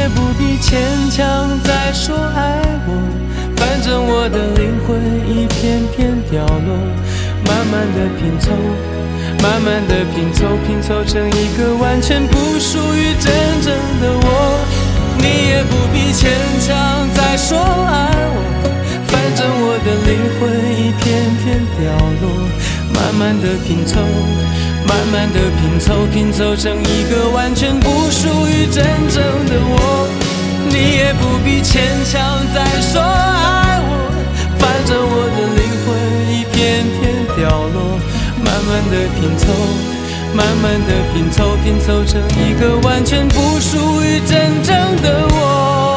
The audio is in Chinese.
不必牵强再说爱我，反正我的灵魂一片片掉落，慢慢的拼凑，慢慢的拼凑，拼凑成一个完全不属于真正的我。你也不必牵强再说爱我，反正我的灵魂一片片掉落，慢慢的拼凑，慢慢的拼凑，拼凑成一个完全不属于真正的我。你也不必牵强再说爱我，反正我的灵魂一片片掉落，慢慢的拼凑，慢慢的拼凑，拼凑成一个完全不属于真正的我。